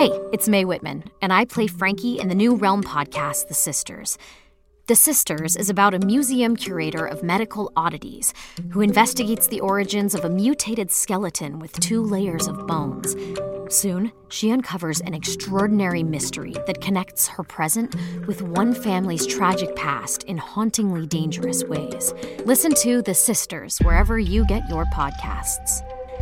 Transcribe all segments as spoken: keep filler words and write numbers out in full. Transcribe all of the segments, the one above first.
Hey, it's Mae Whitman, and I play Frankie in the new Realm podcast, The Sisters. The Sisters is about a museum curator of medical oddities who investigates the origins of a mutated skeleton with two layers of bones. Soon, she uncovers an extraordinary mystery that connects her present with one family's tragic past in hauntingly dangerous ways. Listen to The Sisters wherever you get your podcasts.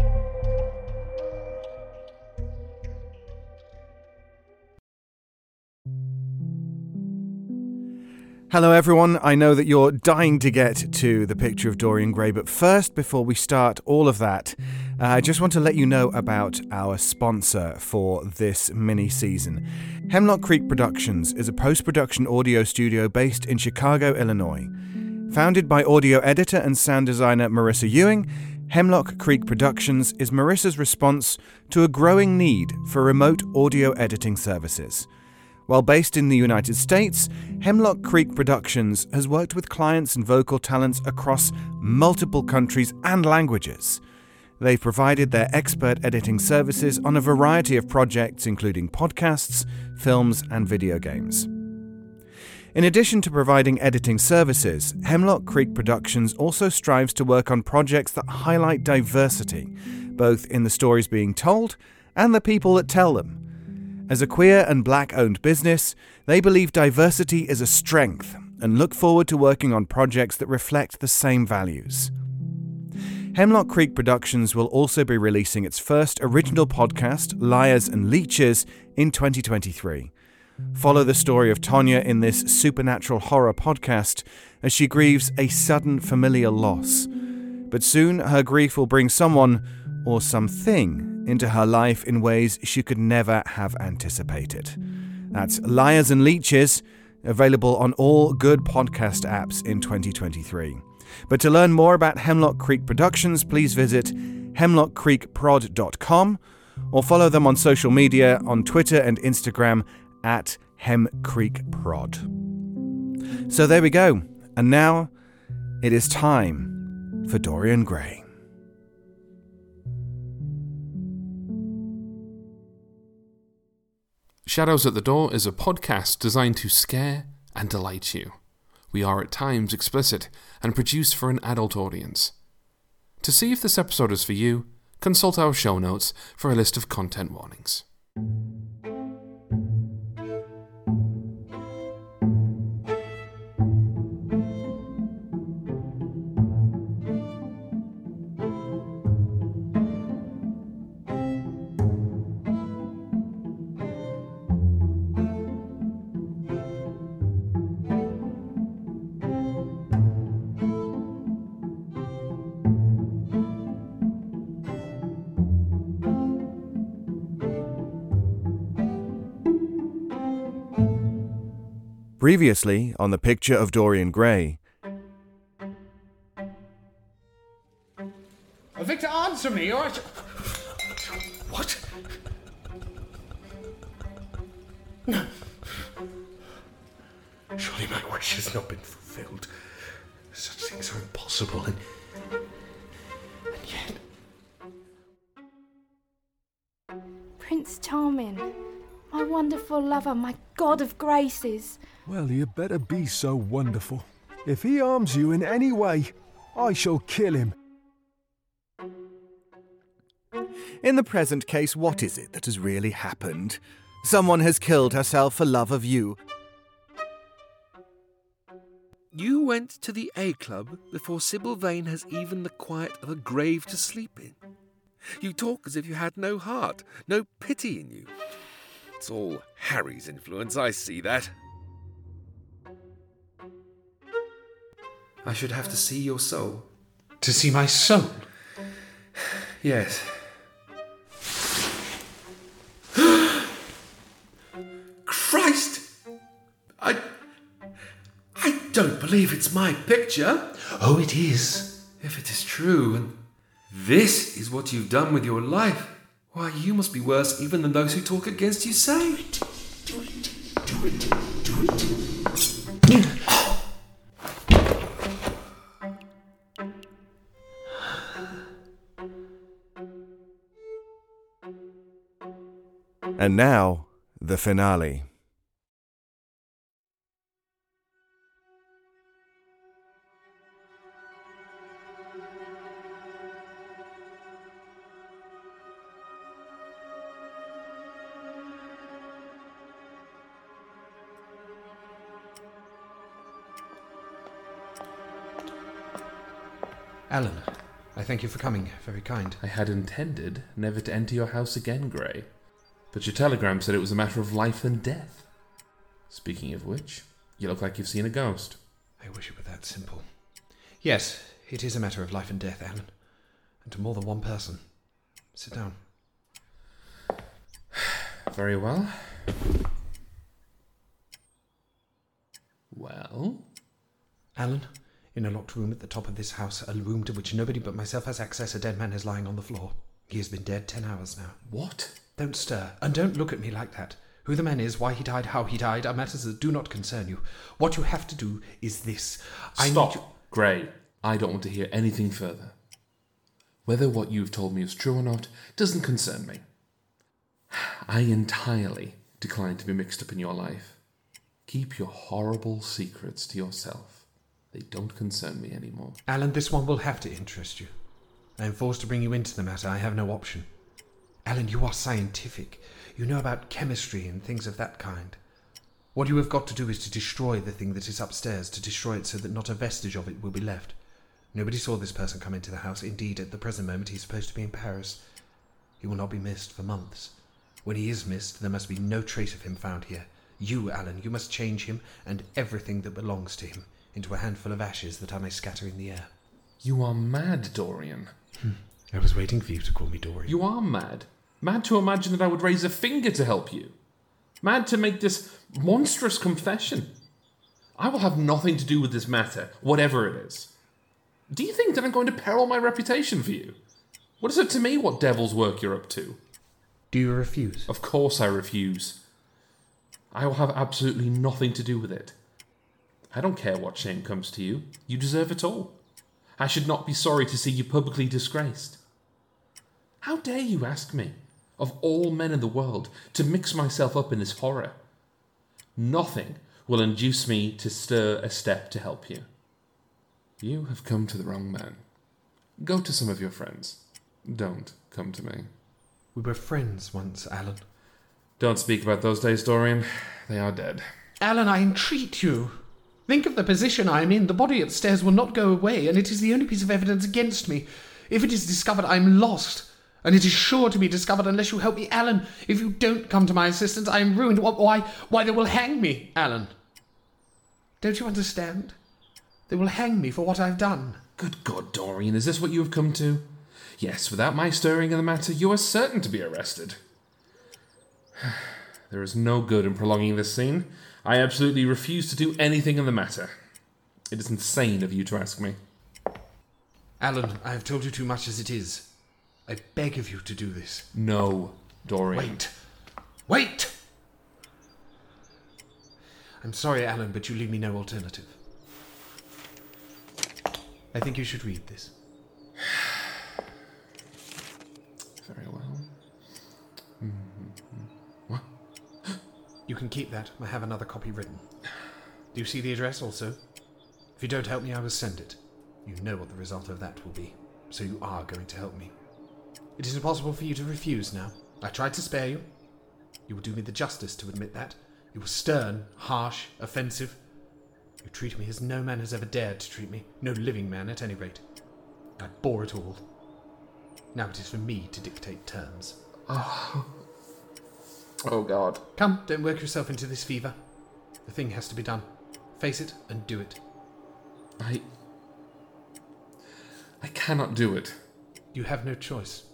Hello everyone, I know that you're dying to get to the picture of Dorian Gray, but first, before we start all of that, uh, I just want to let you know about our sponsor for this mini-season. Hemlock Creek Productions is a post-production audio studio based in Chicago, Illinois. Founded by audio editor and sound designer Marissa Ewing, Hemlock Creek Productions is Marissa's response to a growing need for remote audio editing services. While based in the United States, Hemlock Creek Productions has worked with clients and vocal talents across multiple countries and languages. They've provided their expert editing services on a variety of projects, including podcasts, films, and video games. In addition to providing editing services, Hemlock Creek Productions also strives to work on projects that highlight diversity, both in the stories being told and the people that tell them. As a queer and black-owned business, they believe diversity is a strength and look forward to working on projects that reflect the same values. Hemlock Creek Productions will also be releasing its first original podcast, Liars and Leeches, in twenty twenty-three. Follow the story of Tonya in this supernatural horror podcast as she grieves a sudden familiar loss. But soon her grief will bring someone, or something, into her life in ways she could never have anticipated. That's Liars and Leeches, available on all good podcast apps in twenty twenty-three. But to learn more about Hemlock Creek Productions, please visit hemlock creek prod dot com or follow them on social media on Twitter and Instagram at hemcreekprod. So there we go. And now it is time for Dorian Gray. Shadows at the Door is a podcast designed to scare and delight you. We are at times explicit and produced for an adult audience. To see if this episode is for you, consult our show notes for a list of content warnings. Previously on the picture of Dorian Gray. Victor, answer me, or I sh- What? No. Surely my wish has not been fulfilled. Such things are impossible, and, and yet... Prince Charming, my wonderful lover, my god of graces. Well, you better be so wonderful. If he harms you in any way, I shall kill him. In the present case, what is it that has really happened? Someone has killed herself for love of you. You went to the A Club before Sybil Vane has even the quiet of a grave to sleep in. You talk as if you had no heart, no pity in you. It's all Harry's influence, I see that. I should have to see your soul. To see my soul? Yes. Christ! I... I don't believe it's my picture. Oh, it is. If it is true, and this is what you've done with your life, why, you must be worse even than those who talk against you say. Do it. Do it. Do it. Do it. And now, the finale. Alan, I thank you for coming. Very kind. I had intended never to enter your house again, Grey. But your telegram said it was a matter of life and death. Speaking of which, you look like you've seen a ghost. I wish it were that simple. Yes, it is a matter of life and death, Alan. And to more than one person. Sit down. Very well. Well? Alan, in a locked room at the top of this house, a room to which nobody but myself has access, a dead man is lying on the floor. He has been dead ten hours now. What? Don't stir, and don't look at me like that. Who the man is, why he died, how he died, are matters that do not concern you. What you have to do is this. I Stop, need you- Grey. I don't want to hear anything further. Whether what you've told me is true or not doesn't concern me. I entirely decline to be mixed up in your life. Keep your horrible secrets to yourself. They don't concern me anymore. Alan, this one will have to interest you. I am forced to bring you into the matter. I have no option. Alan, you are scientific. You know about chemistry and things of that kind. What you have got to do is to destroy the thing that is upstairs, to destroy it so that not a vestige of it will be left. Nobody saw this person come into the house. Indeed, at the present moment, he is supposed to be in Paris. He will not be missed for months. When he is missed, there must be no trace of him found here. You, Alan, you must change him and everything that belongs to him into a handful of ashes that I may scatter in the air. You are mad, Dorian. Hmm. I was waiting for you to call me Dorian. You are mad. Mad to imagine that I would raise a finger to help you. Mad to make this monstrous confession. I will have nothing to do with this matter, whatever it is. Do you think that I'm going to peril my reputation for you? What is it to me what devil's work you're up to? Do you refuse? Of course I refuse. I will have absolutely nothing to do with it. I don't care what shame comes to you. You deserve it all. I should not be sorry to see you publicly disgraced. How dare you ask me, of all men in the world, to mix myself up in this horror? Nothing will induce me to stir a step to help you. You have come to the wrong man. Go to some of your friends. Don't come to me. We were friends once, Alan. Don't speak about those days, Dorian. They are dead. Alan, I entreat you. Think of the position I am in. The body upstairs will not go away, and it is the only piece of evidence against me. If it is discovered, I am lost. And it is sure to be discovered unless you help me, Alan. If you don't come to my assistance, I am ruined. Why, why, they will hang me, Alan. Don't you understand? They will hang me for what I've done. Good God, Dorian, is this what you have come to? Yes, without my stirring in the matter, you are certain to be arrested. There is no good in prolonging this scene. I absolutely refuse to do anything in the matter. It is insane of you to ask me. Alan, I have told you too much as it is. I beg of you to do this. No, Dorian. Wait. Wait! I'm sorry, Alan, but you leave me no alternative. I think you should read this. Very well. Mm-hmm. What? You can keep that. I have another copy written. Do you see the address also? If you don't help me, I will send it. You know what the result of that will be, so you are going to help me. It is impossible for you to refuse now. I tried to spare you. You will do me the justice to admit that. You were stern, harsh, offensive. You treat me as no man has ever dared to treat me. No living man, at any rate. I bore it all. Now it is for me to dictate terms. Oh. Oh, God. Come, don't work yourself into this fever. The thing has to be done. Face it and do it. I... I cannot do it. You have no choice.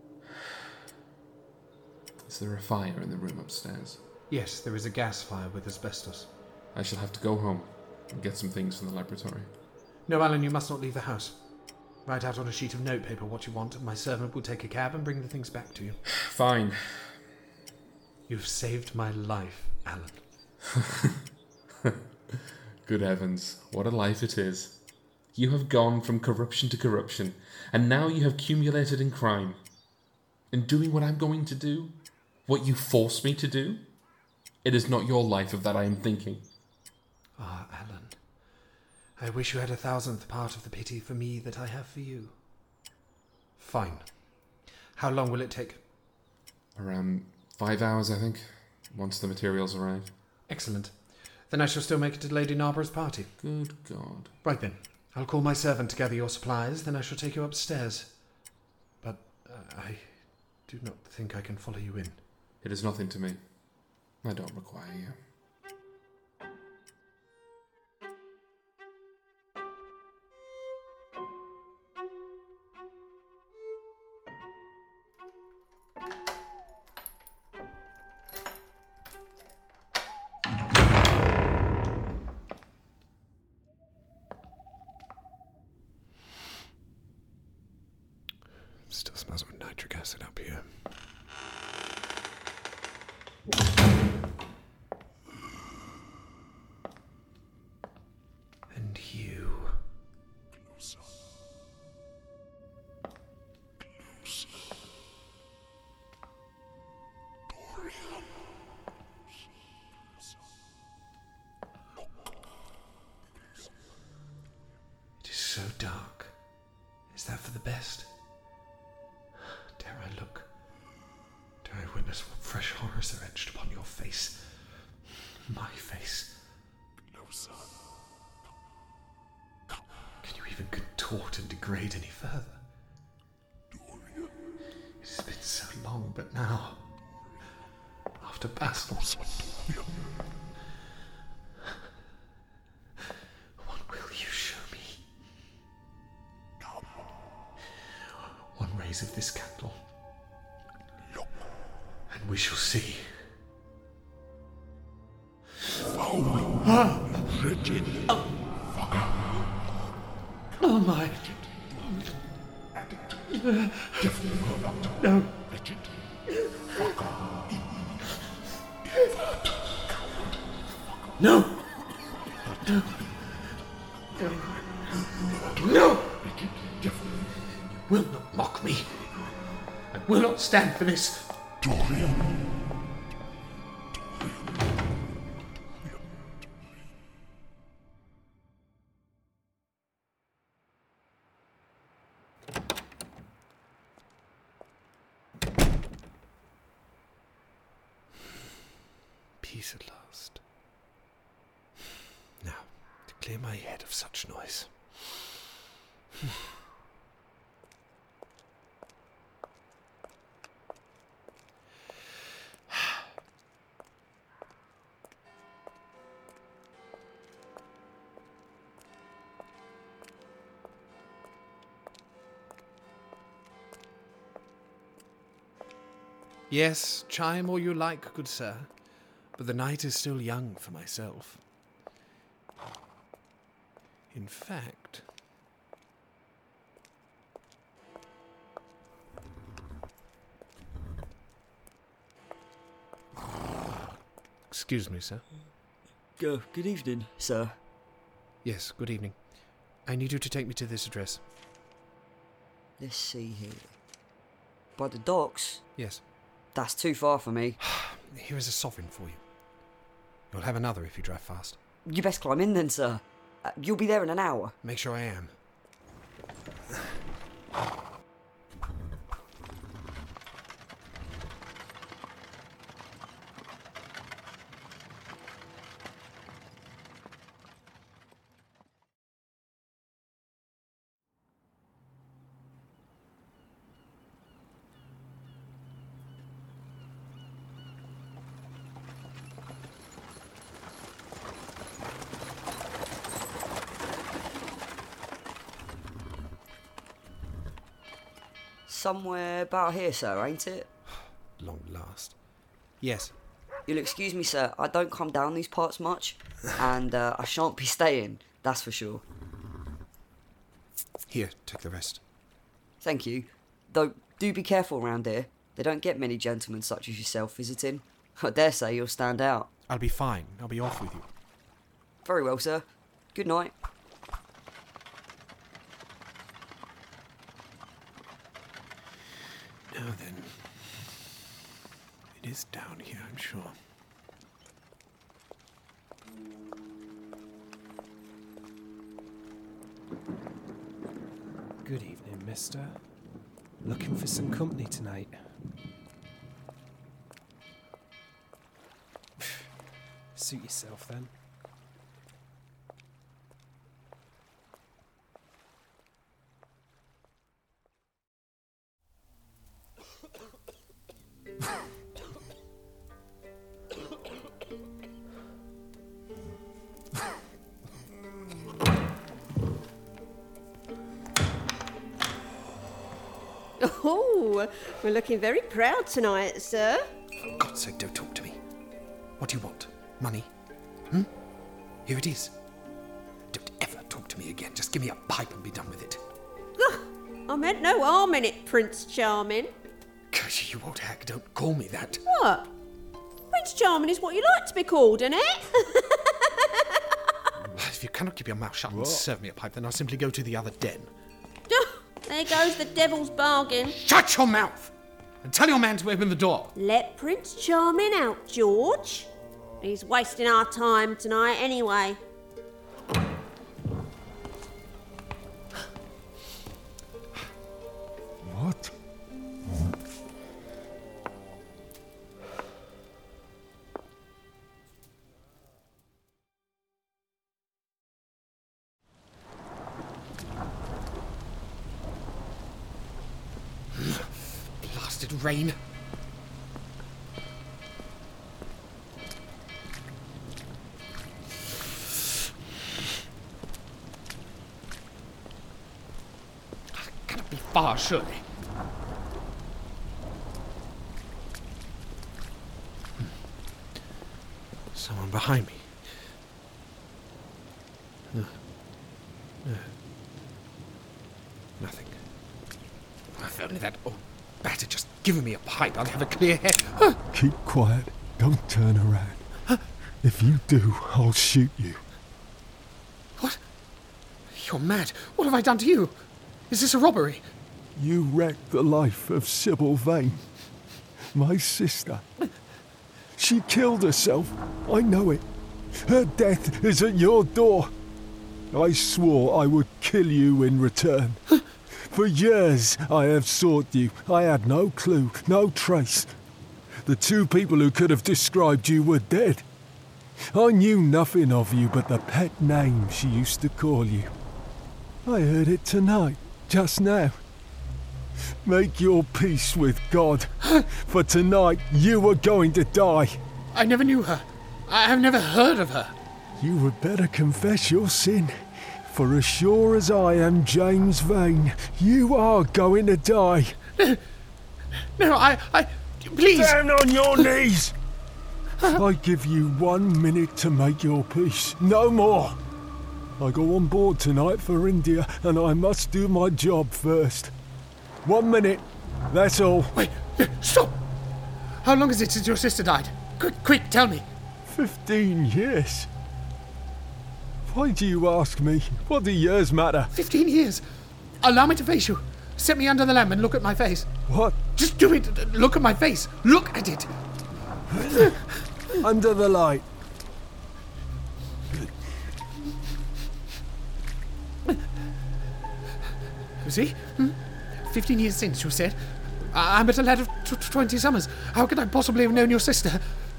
Is there a fire in the room upstairs? Yes, there is a gas fire with asbestos. I shall have to go home and get some things from the laboratory. No, Alan, you must not leave the house. Write out on a sheet of notepaper what you want, and my servant will take a cab and bring the things back to you. Fine. You've saved my life, Alan. Good heavens, what a life it is. You have gone from corruption to corruption, and now you have accumulated in crime. In doing what I'm going to do, what you force me to do. It is not your life of that I am thinking. Ah, Alan. I wish you had a thousandth part of the pity for me that I have for you. Fine. How long will it take? Around five hours, I think, once the materials arrive. Excellent. Then I shall still make it to Lady Narborough's party. Good God. Right then. I'll call my servant to gather your supplies, then I shall take you upstairs. But uh, I do not think I can follow you in. It is nothing to me. I don't require you. Still smells of nitric acid up here. And you. Closer. Closer. Dorian. Look. It is so dark. Is that for the best? Dare I look? Dare I witness what fresh horrors are etched upon your face? My face. Closer. Can you even contort and degrade any further? Dorian. It has been so long, but now, after Basil, what will you show me? Come. One rays of this candle. Look. And we shall see. Foul. Ah. Wretched. Oh. Oh my. No. Wretched. No. No. No. You will not mock me. I will not stand for this. Dorian. Peace at last. Now, to clear my head of such noise. Yes, chime all you like, good sir, but the night is still young for myself. In fact... Excuse me, sir. Go. Good evening, sir. Yes, good evening. I need you to take me to this address. Let's see here. By the docks? Yes. That's too far for me. Here is a sovereign for you. You'll have another if you drive fast. You best climb in then, sir. Uh, you'll be there in an hour. Make sure I am. Somewhere about here, sir, ain't it? Long last. Yes. You'll excuse me, sir. I don't come down these parts much, and uh, I shan't be staying, that's for sure. Here, take the rest. Thank you. Though, do be careful round here. They don't get many gentlemen such as yourself visiting. I dare say you'll stand out. I'll be fine. I'll be off with you. Very well, sir. Good night. Now then, It is down here, I'm sure. Good evening, mister. Looking for some company tonight? Suit yourself, then. Oh, we're looking very proud tonight, sir. For God's sake, don't talk to me. What do you want? Money? Hmm? Here it is. Don't ever talk to me again. Just give me a pipe and be done with it. Oh, I meant no harm in it, Prince Charming. Gosh, you old hag, don't call me that. What? Prince Charming is what you like to be called, isn't it? If you cannot keep your mouth shut and serve me a pipe, then I'll simply go to the other den. There goes the devil's bargain. Shut your mouth! And tell your man to open the door. Let Prince Charming out, George. He's wasting our time tonight anyway. What? Blasted rain. Cannot be far, surely. Hmm. Someone behind me. No. No. Nothing. If only that old bat had just given me a pipe, I'd have a clear head. Keep quiet. Don't turn around. If you do, I'll shoot you. What? You're mad. What have I done to you? Is this a robbery? You wrecked the life of Sybil Vane, my sister. She killed herself. I know it. Her death is at your door. I swore I would kill you in return. For years I have sought you. I had no clue, no trace. The two people who could have described you were dead. I knew nothing of you but the pet name she used to call you. I heard it tonight, just now. Make your peace with God, for tonight you are going to die. I never knew her. I have never heard of her. You would better confess your sin. For as sure as I am James Vane, you are going to die. No, I... I... Please! Down on your knees! I give you one minute to make your peace. No more. I go on board tonight for India, and I must do my job first. One minute. That's all. Wait, stop! How long is it since your sister died? Quick, quick, tell me. Fifteen years. Why do you ask me? What do years matter? Fifteen years? Allow me to face you. Set me under the lamp and look at my face. What? Just do it. Look at my face. Look at it. Under the light. You see? Hmm? Fifteen years since, you said. I- I'm but a lad of t- twenty summers. How could I possibly have known your sister?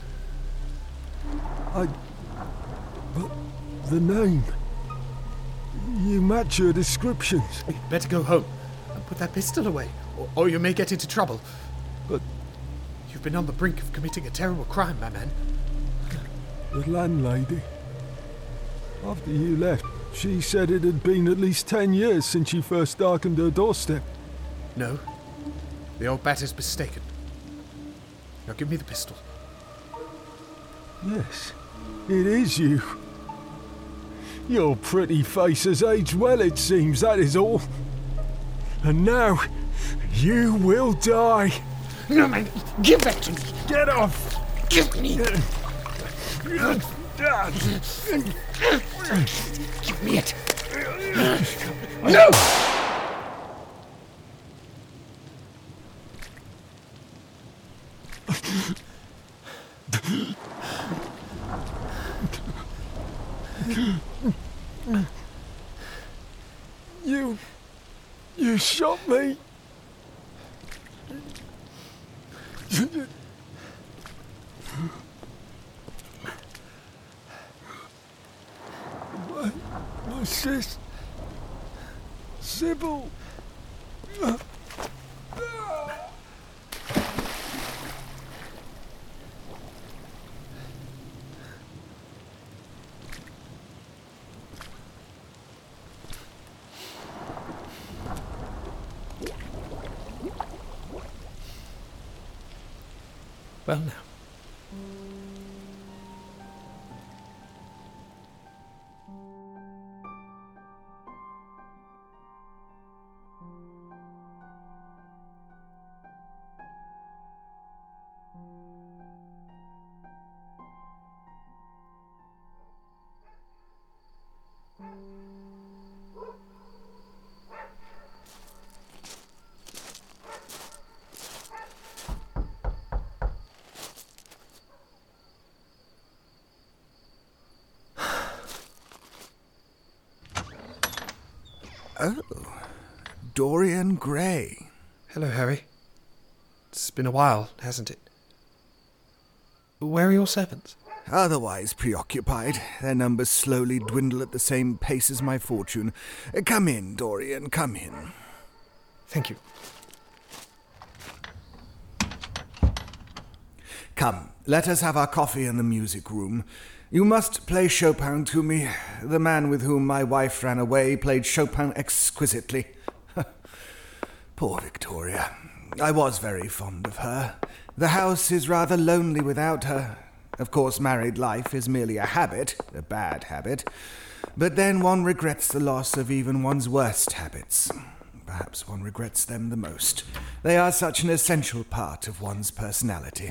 I... But the name... You match your descriptions. You'd better go home and put that pistol away, or, or you may get into trouble. But... You've been on the brink of committing a terrible crime, my man. The landlady... After you left, she said it had been at least ten years since you first darkened her doorstep. No. The old bat is mistaken. Now give me the pistol. Yes, it is you. Your pretty face has aged well, it seems, that is all. And now, you will die. No, man, give that to me. Get off. Give me. Give me it. No! You... You shot me. My, my sis... Sybil... Well now. Oh, Dorian Gray. Hello, Harry. It's been a while, hasn't it? Where are your servants? Otherwise preoccupied. Their numbers slowly dwindle at the same pace as my fortune. Come in, Dorian, come in. Thank you. Come, let us have our coffee in the music room. You must play Chopin to me. The man with whom my wife ran away played Chopin exquisitely. Poor Victoria. I was very fond of her. The house is rather lonely without her. Of course, married life is merely a habit, a bad habit. But then one regrets the loss of even one's worst habits. Perhaps one regrets them the most. They are such an essential part of one's personality.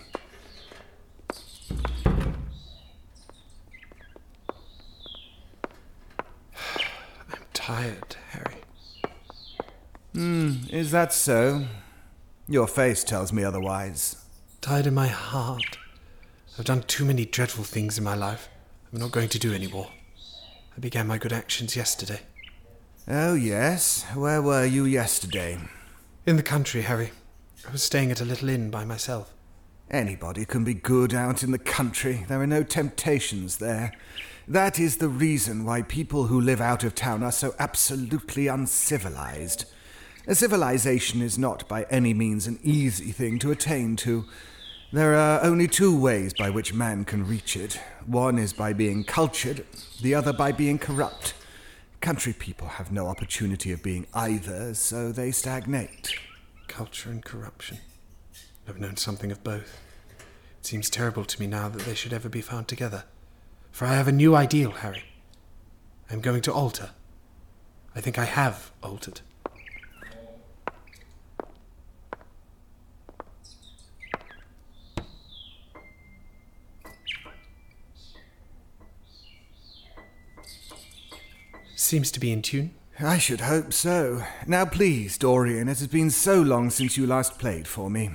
Tired, Harry. Hmm, is that so? Your face tells me otherwise. Tired in my heart. I've done too many dreadful things in my life. I'm not going to do any more. I began my good actions yesterday. Oh, yes? Where were you yesterday? In the country, Harry. I was staying at a little inn by myself. Anybody can be good out in the country. There are no temptations there. That is the reason why people who live out of town are so absolutely uncivilized. A civilization is not by any means an easy thing to attain to. There are only two ways by which man can reach it. One is by being cultured, the other by being corrupt. Country people have no opportunity of being either, so they stagnate. Culture and corruption. I've known something of both. It seems terrible to me now that they should ever be found together. For I have a new ideal, Harry. I'm going to alter. I think I have altered. Seems to be in tune. I should hope so. Now please, Dorian, it has been so long since you last played for me.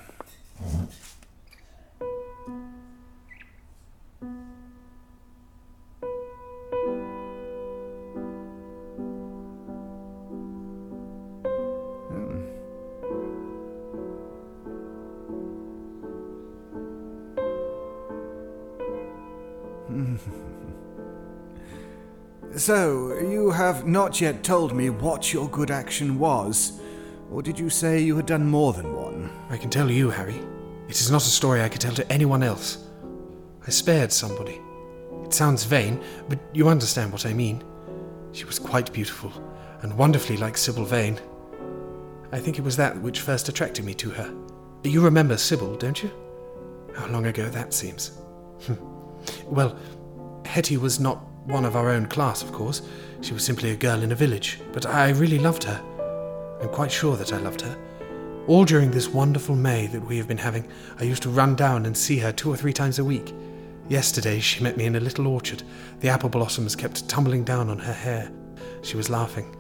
So, you have not yet told me what your good action was, or did you say you had done more than one? I can tell you, Harry. It is not a story I could tell to anyone else. I spared somebody. It sounds vain, but you understand what I mean. She was quite beautiful, and wonderfully like Sybil Vane. I think it was that which first attracted me to her. You remember Sybil, don't you? How long ago that seems. Well, Hetty was not one of our own class, of course. She was simply a girl in a village, but I really loved her. I'm quite sure that I loved her. All during this wonderful May that we have been having, I used to run down and see her two or three times a week. Yesterday she met me in a little orchard. The apple blossoms kept tumbling down on her hair. She was laughing.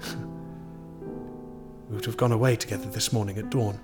We would have gone away together this morning at dawn.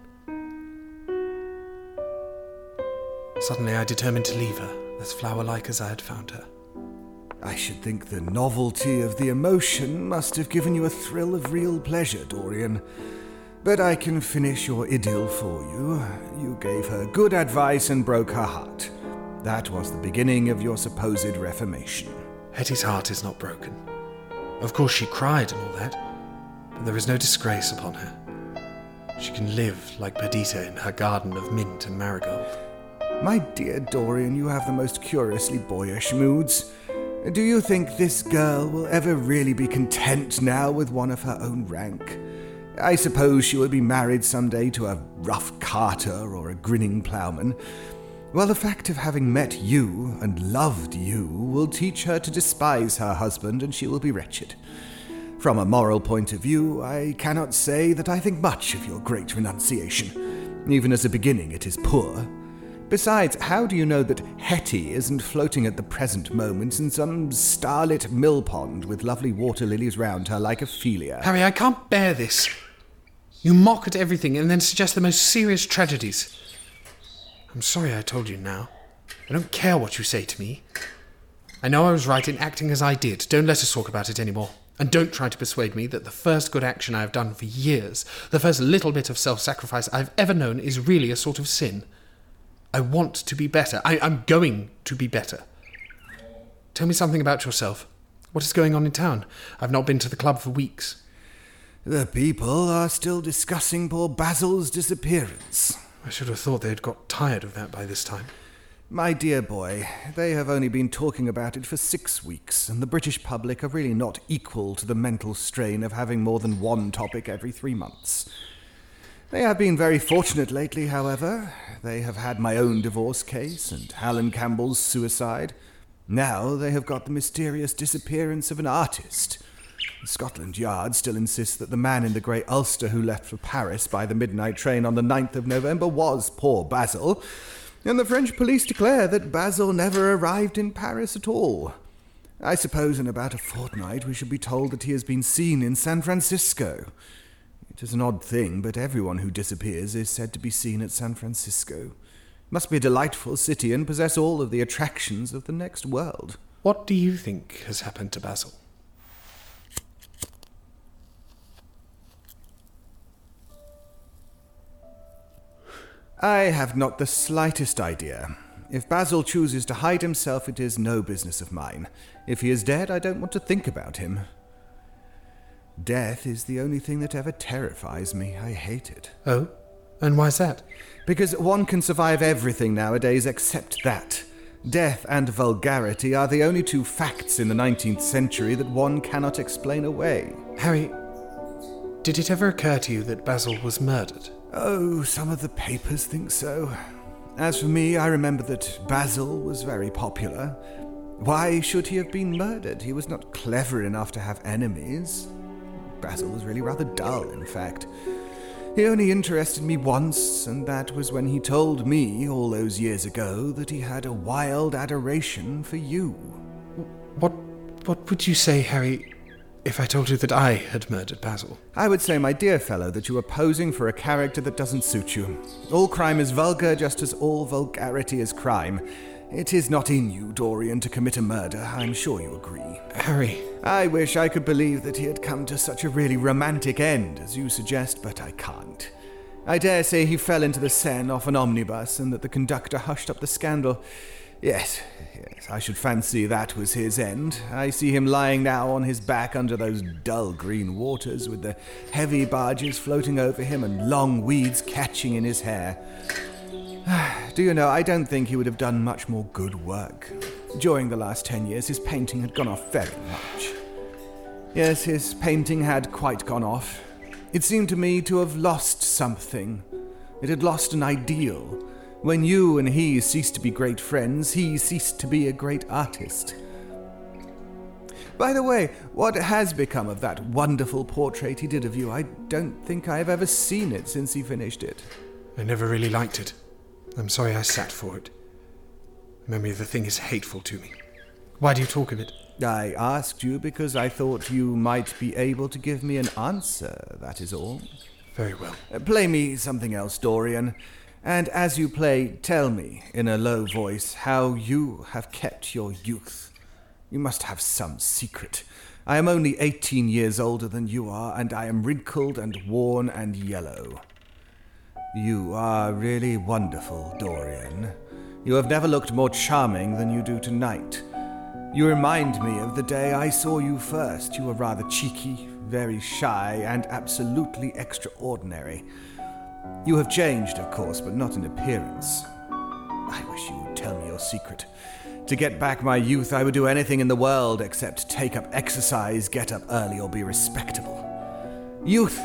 Suddenly I determined to leave her, as flower-like as I had found her. I should think the novelty of the emotion must have given you a thrill of real pleasure, Dorian. But I can finish your idyll for you. You gave her good advice and broke her heart. That was the beginning of your supposed reformation. Hetty's heart is not broken. Of course she cried and all that, but there is no disgrace upon her. She can live like Perdita in her garden of mint and marigold. My dear Dorian, you have the most curiously boyish moods. Do you think this girl will ever really be content now with one of her own rank? I suppose she will be married someday to a rough carter or a grinning ploughman. Well, the fact of having met you and loved you will teach her to despise her husband, and she will be wretched. From a moral point of view, I cannot say that I think much of your great renunciation. Even as a beginning, it is poor. Besides, how do you know that Hetty isn't floating at the present moment in some starlit mill pond with lovely water lilies round her like Ophelia? Harry, I can't bear this. You mock at everything and then suggest the most serious tragedies. I'm sorry I told you now. I don't care what you say to me. I know I was right in acting as I did. Don't let us talk about it anymore. And don't try to persuade me that the first good action I have done for years, the first little bit of self-sacrifice I've ever known, is really a sort of sin. I want to be better. I, I'm going to be better. Tell me something about yourself. What is going on in town? I've not been to the club for weeks. The people are still discussing poor Basil's disappearance. I should have thought they'd got tired of that by this time. My dear boy, they have only been talking about it for six weeks, and the British public are really not equal to the mental strain of having more than one topic every three months. They have been very fortunate lately, however. They have had my own divorce case and Alan Campbell's suicide. Now they have got the mysterious disappearance of an artist. Scotland Yard still insists that the man in the grey ulster who left for Paris by the midnight train on the ninth of November was poor Basil, and the French police declare that Basil never arrived in Paris at all. I suppose in about a fortnight we shall be told that he has been seen in San Francisco. It is an odd thing, but everyone who disappears is said to be seen at San Francisco. It must be a delightful city and possess all of the attractions of the next world. What do you think has happened to Basil? I have not the slightest idea. If Basil chooses to hide himself, it is no business of mine. If he is dead, I don't want to think about him. Death is the only thing that ever terrifies me. I hate it. Oh? And why's that? Because one can survive everything nowadays except that. Death and vulgarity are the only two facts in the nineteenth century that one cannot explain away. Harry, did it ever occur to you that Basil was murdered? Oh, some of the papers think so. As for me, I remember that Basil was very popular. Why should he have been murdered? He was not clever enough to have enemies. Basil was really rather dull, in fact. He only interested me once, and that was when he told me, all those years ago, that he had a wild adoration for you. What, what would you say, Harry, if I told you that I had murdered Basil? I would say, my dear fellow, that you are posing for a character that doesn't suit you. All crime is vulgar, just as all vulgarity is crime. It is not in you, Dorian, to commit a murder. I'm sure you agree. Harry. I wish I could believe that he had come to such a really romantic end, as you suggest, but I can't. I dare say he fell into the Seine off an omnibus, and that the conductor hushed up the scandal. Yes, yes, I should fancy that was his end. I see him lying now on his back under those dull green waters, with the heavy barges floating over him and long weeds catching in his hair. Do you know, I don't think he would have done much more good work. During the last ten years, his painting had gone off very much. Yes, his painting had quite gone off. It seemed to me to have lost something. It had lost an ideal. When you and he ceased to be great friends, he ceased to be a great artist. By the way, what has become of that wonderful portrait he did of you? I don't think I have ever seen it since he finished it. I never really liked it. I'm sorry I sat for it. The memory of the thing is hateful to me. Why do you talk of it? I asked you because I thought you might be able to give me an answer, that is all. Very well. Uh, play me something else, Dorian. And as you play, tell me, in a low voice, how you have kept your youth. You must have some secret. I am only eighteen years older than you are, and I am wrinkled and worn and yellow. You are really wonderful, Dorian. You have never looked more charming than you do tonight. You remind me of the day I saw you first. You were rather cheeky, very shy, and absolutely extraordinary. You have changed, of course, but not in appearance. I wish you would tell me your secret. To get back my youth, I would do anything in the world except take up exercise, get up early, or be respectable. Youth!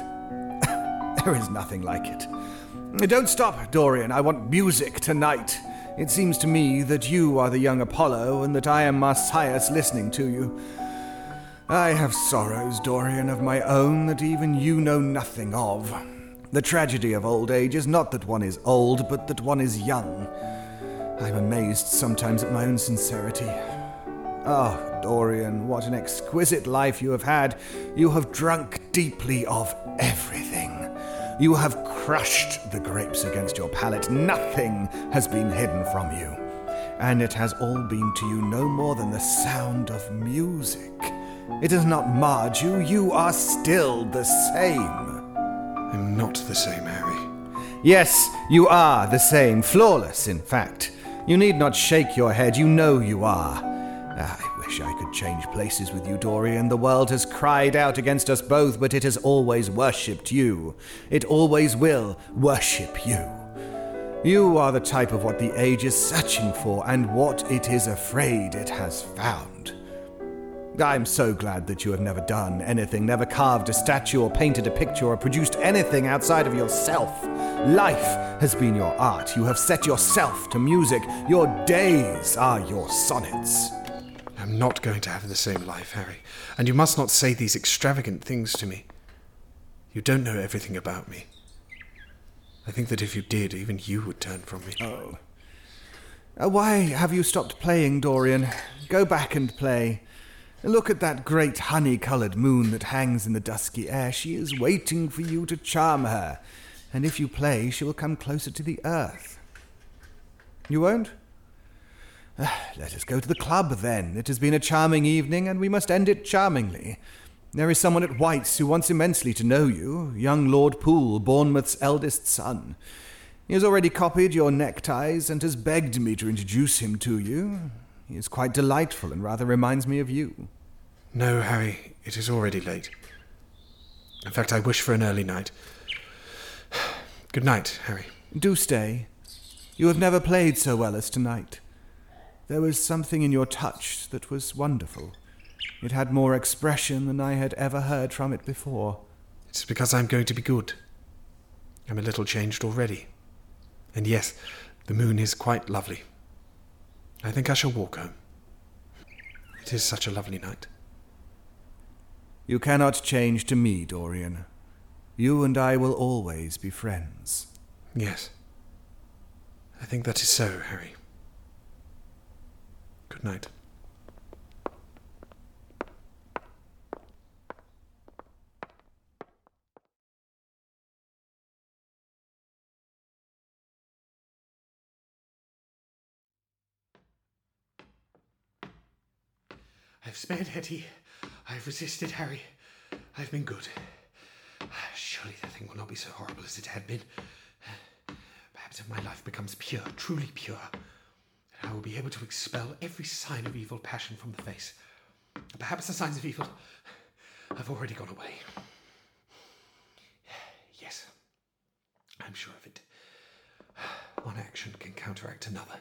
There is nothing like it. Don't stop, Dorian. I want music tonight. It seems to me that you are the young Apollo, and that I am Marsyas listening to you. I have sorrows, Dorian, of my own that even you know nothing of. The tragedy of old age is not that one is old, but that one is young. I'm amazed sometimes at my own sincerity. Oh, Dorian, what an exquisite life you have had. You have drunk deeply of everything. You have crushed the grapes against your palate. Nothing has been hidden from you. And it has all been to you no more than the sound of music. It has not marred you. You are still the same. I'm not the same, Harry. Yes, you are the same. Flawless, in fact. You need not shake your head. You know you are. I wish I could change places with you, Dorian. The world has cried out against us both, but it has always worshipped you. It always will worship you. You are the type of what the age is searching for, and what it is afraid it has found. I'm so glad that you have never done anything, never carved a statue or painted a picture or produced anything outside of yourself. Life has been your art. You have set yourself to music. Your days are your sonnets. I'm not going to have the same life, Harry, and you must not say these extravagant things to me. You don't know everything about me. I think that if you did, even you would turn from me. Oh. Uh, why have you stopped playing, Dorian? Go back and play. Look at that great honey-coloured moon that hangs in the dusky air. She is waiting for you to charm her, and if you play, she will come closer to the earth. You won't? Uh, let us go to the club, then. It has been a charming evening, and we must end it charmingly. There is someone at White's who wants immensely to know you, young Lord Poole, Bournemouth's eldest son. He has already copied your neckties and has begged me to introduce him to you. He is quite delightful and rather reminds me of you. No, Harry, it is already late. In fact, I wish for an early night. Good night, Harry. Do stay. You have never played so well as tonight. There was something in your touch that was wonderful. It had more expression than I had ever heard from it before. It's because I'm going to be good. I'm a little changed already. And yes, the moon is quite lovely. I think I shall walk home. It is such a lovely night. You cannot change to me, Dorian. You and I will always be friends. Yes. I think that is so, Harry. Good night. I've spared Hetty. I've resisted Harry. I've been good. Surely the thing will not be so horrible as it had been. Perhaps if my life becomes pure, truly pure, then I will be able to expel every sign of evil passion from the face. Perhaps the signs of evil have already gone away. Yes, I'm sure of it. One action can counteract another.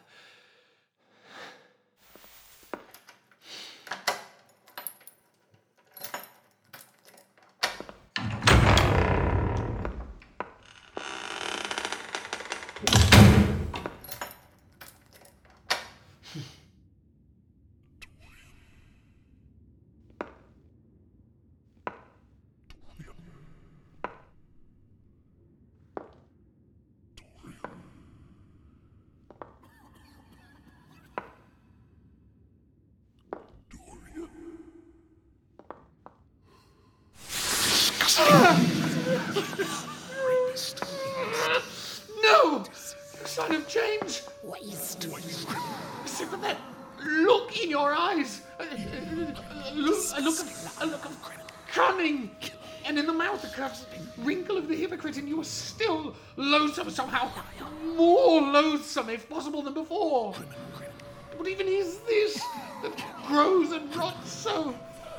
No! Son of James! Waste. See with that look in your eyes. a look, a look of, a look of cunning, and in the mouth a curved wrinkle of the hypocrite, and you are still loathsome, somehow more loathsome, if possible, than before. What even is this that grows and rots so?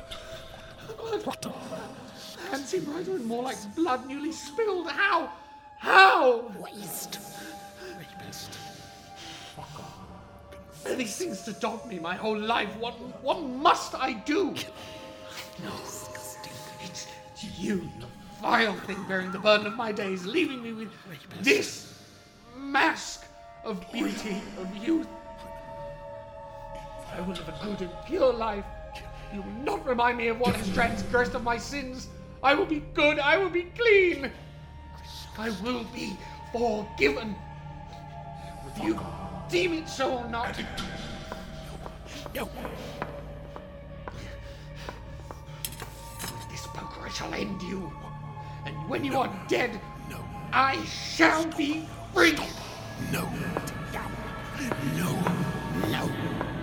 Hands seem brighter and more like blood newly spilled. How? How? Waste. Rapist. Are these things to dog me my whole life? What, what must I do? No. It's, it's you, you vile thing, bearing the burden of my days, leaving me with this mask of beauty, of youth. I will live a good and pure life. You will not remind me of what has transgressed of my sins. I will be good, I will be clean. I will be forgiven. Whether you deem it so or not. No. With this poker I shall end you. And when you are dead, no. I shall be free. No. No. No.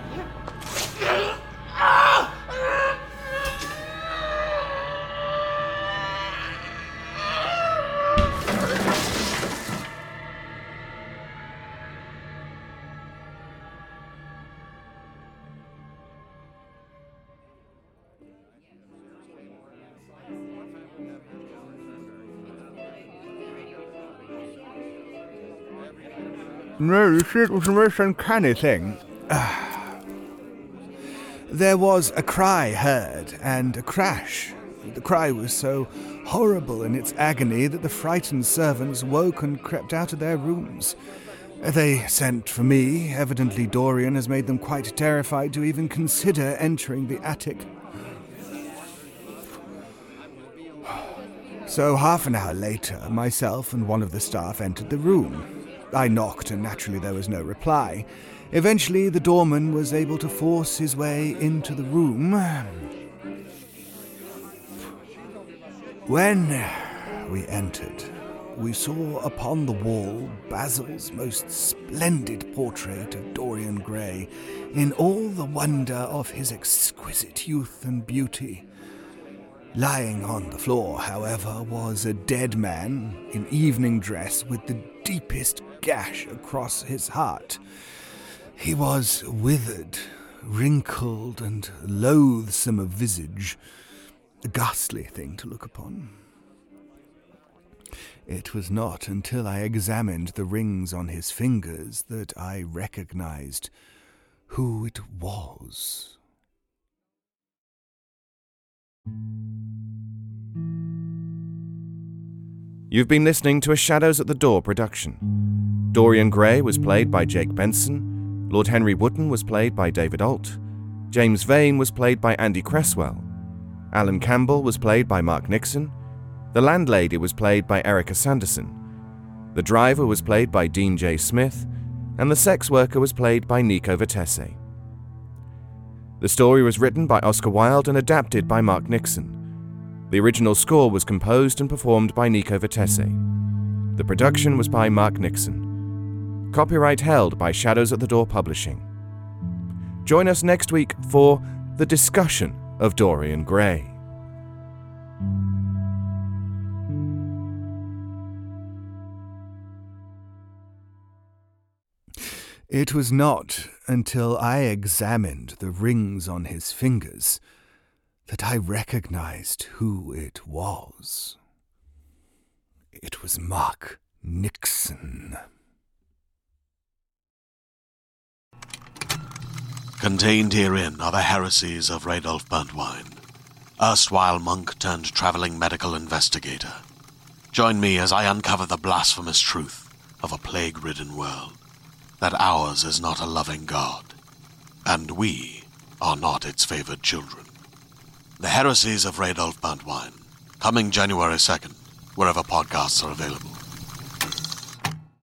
No, you see, it was the most uncanny thing. There was a cry heard, and a crash. The cry was so horrible in its agony that the frightened servants woke and crept out of their rooms. They sent for me. Evidently Dorian has made them quite terrified to even consider entering the attic. So half an hour later, myself and one of the staff entered the room. I knocked, and naturally there was no reply. Eventually, the doorman was able to force his way into the room. When we entered, we saw upon the wall Basil's most splendid portrait of Dorian Gray, in all the wonder of his exquisite youth and beauty. Lying on the floor, however, was a dead man in evening dress with the deepest gash across his heart. He was withered, wrinkled, and loathsome of visage, a ghastly thing to look upon. It was not until I examined the rings on his fingers that I recognized who it was. You've been listening to a Shadows at the Door production. Dorian Gray was played by Jake Benson, Lord Henry Wotton was played by David Alt, James Vane was played by Andy Cresswell, Alan Campbell was played by Mark Nixon, the landlady was played by Erica Sanderson, the driver was played by Dean J. Smith, and the sex worker was played by Nico Vitesse. The story was written by Oscar Wilde and adapted by Mark Nixon. The original score was composed and performed by Nico Vitesse. The production was by Mark Nixon. Copyright held by Shadows at the Door Publishing. Join us next week for the discussion of Dorian Gray. It was not until I examined the rings on his fingers that I recognized who it was. It was Mark Nixon. Contained herein are the heresies of Radolf Burntwine, erstwhile monk turned traveling medical investigator. Join me as I uncover the blasphemous truth of a plague-ridden world, that ours is not a loving God, and we are not its favored children. The Heresies of Radolf Burntwine, coming January second, wherever podcasts are available.